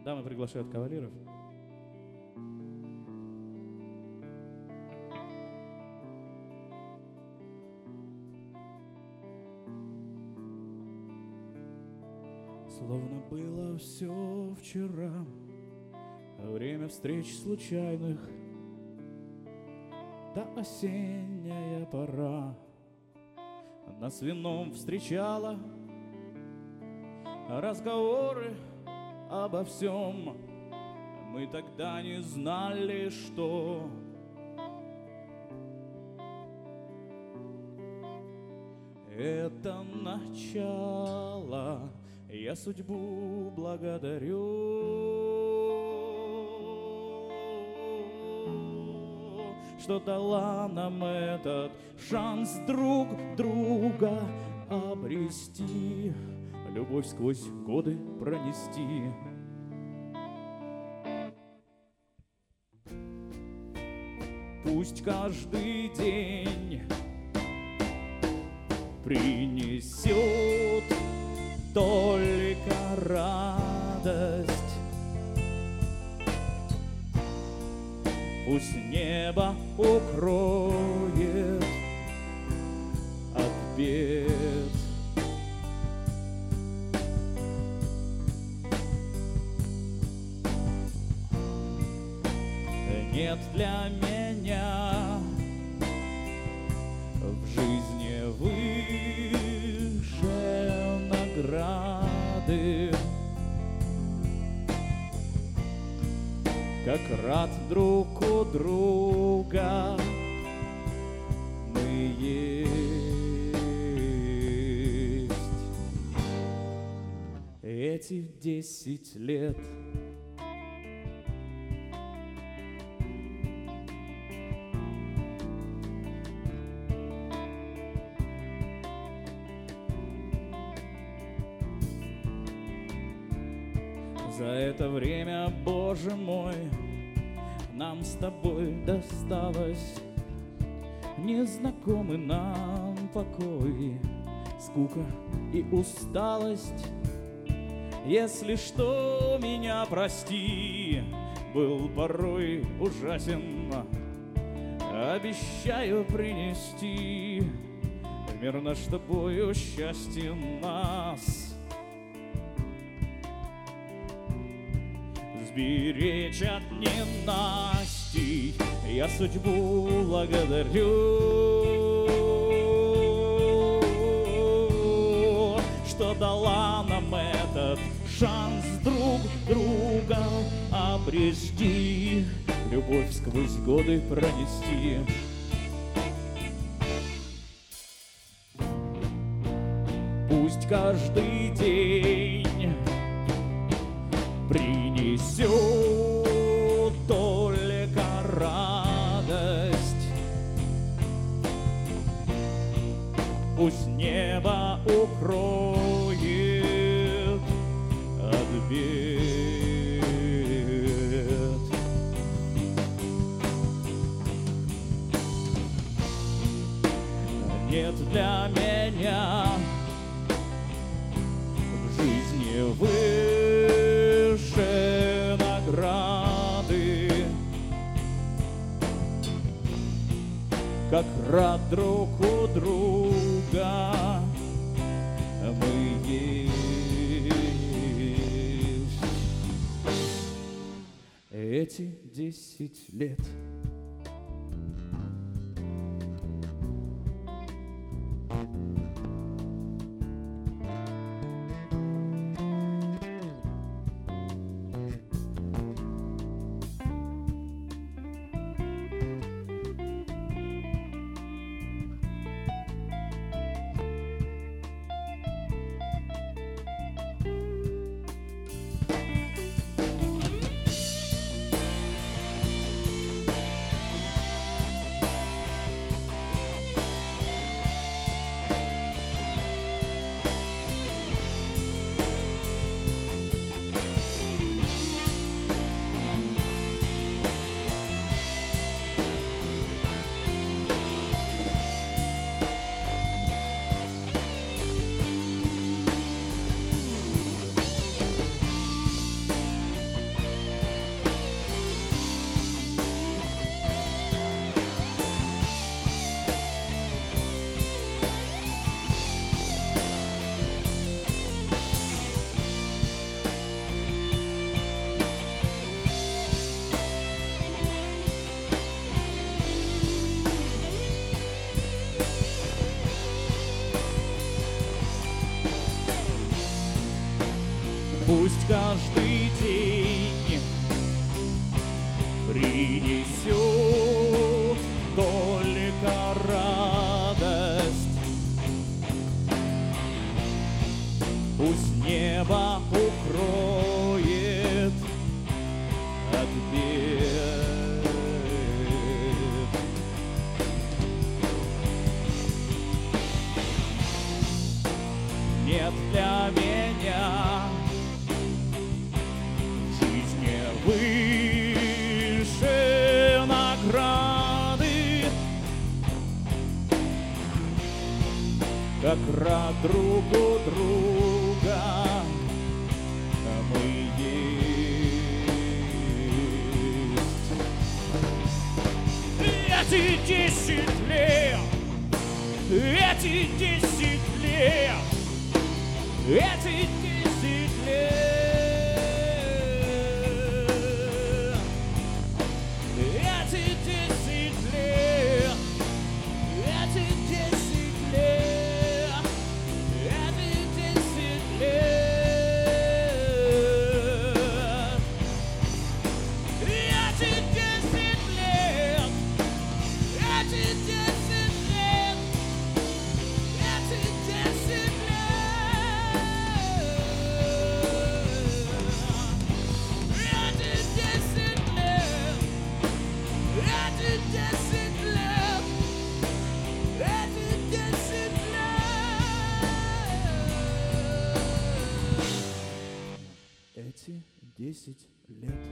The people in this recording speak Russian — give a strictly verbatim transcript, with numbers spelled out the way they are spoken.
Дамы приглашают кавалеров. Словно было все вчера, время встреч случайных, да осенняя пора нас вином встречала, разговоры обо всем. Мы тогда не знали, что это начало. Я судьбу благодарю, что дала нам этот шанс друг друга обрести, любовь сквозь годы пронести. Пусть каждый день принесет только радость. Пусть небо укроет от бед. Нет для меня в жизни выше награды, как рад друг у друга мы есть. Эти десять лет за это время, Боже мой, нам с тобой досталось незнакомый нам покой, скука и усталость. Если что, меня прости, был порой ужасен. Обещаю принести мир наш с тобою счастье нас. Сберечь от ненастий я судьбу благодарю, что дала нам этот шанс друг друга обрести, любовь сквозь годы пронести. Пусть каждый день принесет только радость. Пусть небо укроет от бед. Нет для меня в жизни выше награды, как рад друг у друга мы есть. Эти десять лет Пусть каждый день принесет только радость. Пусть небо укроет от бед. Нет для меня в жизни выше награды, как рад друг у друга мы есть. Эти десять лет, эти десять лет, эти десять лет, эти десять лет, эти десять лет, эти десять лет, эти десять лет, эти десять лет, эти десять лет. Эти десять лет.